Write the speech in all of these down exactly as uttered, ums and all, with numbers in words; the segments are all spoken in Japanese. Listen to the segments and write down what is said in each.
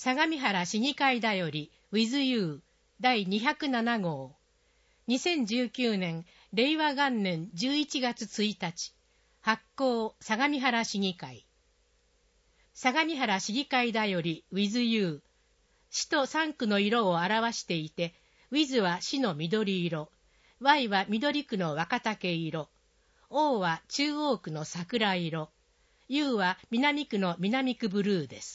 相模原市議会だより with you だいにひゃくなな号。にせんじゅうきゅうねん令和元年じゅういちがつついたち発行相模原市議会。相模原市議会だより with you。市とさんくの色を表していて、with は市の緑色、Y は緑区の若竹色、O は中央区の桜色、U は南区の南区ブルーです。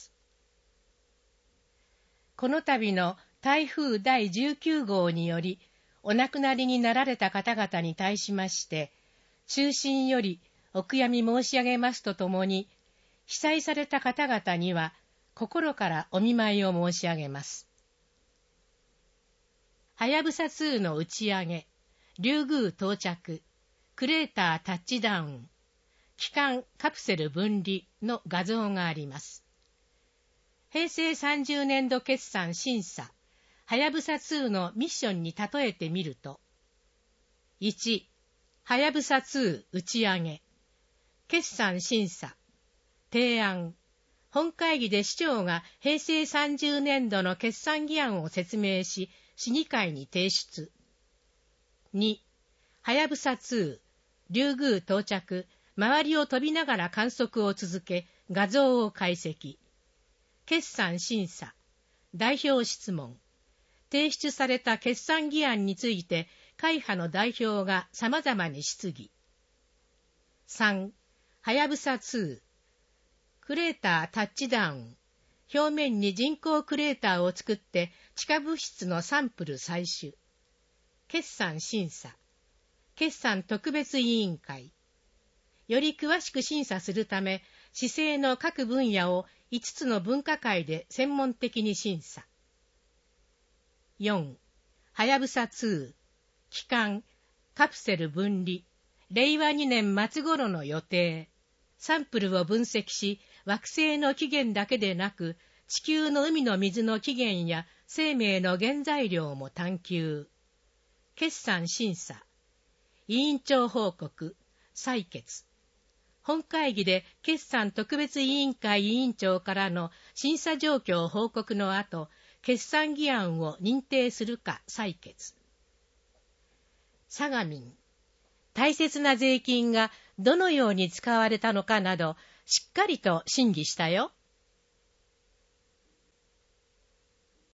この度の台風だいじゅうきゅう号によりお亡くなりになられた方々に対しまして、衷心よりお悔やみ申し上げますとともに、被災された方々には心からお見舞いを申し上げます。はやぶさにの打ち上げ、リュウグウ到着、クレータータッチダウン、帰還カプセル分離の画像があります。へいせいさんじゅうねんど決算審査、はやぶさにのミッションに例えてみると、いち、はやぶさに打ち上げ、決算審査、提案、本会議で市長がへいせいさんじゅうねんどの決算議案を説明し、市議会に提出。に、はやぶさに、リュウグウ到着、周りを飛びながら観測を続け、画像を解析。決算審査、代表質問。提出された決算議案について、会派の代表が様々に質疑。さん、はやぶさに、クレータータッチダウン。表面に人工クレーターを作って地下物質のサンプル採取。決算審査。決算特別委員会。より詳しく審査するため、市政の各分野をいつつの分科会で専門的に審査。よん、はやぶさに、帰還、カプセル分離、れいわにねん末頃の予定。サンプルを分析し、惑星の起源だけでなく、地球の海の水の起源や生命の原材料も探求。決算審査。委員長報告、採決。本会議で決算特別委員会委員長からの審査状況報告の後、決算議案を認定するか採決。佐賀民。大切な税金がどのように使われたのかなど、しっかりと審議したよ。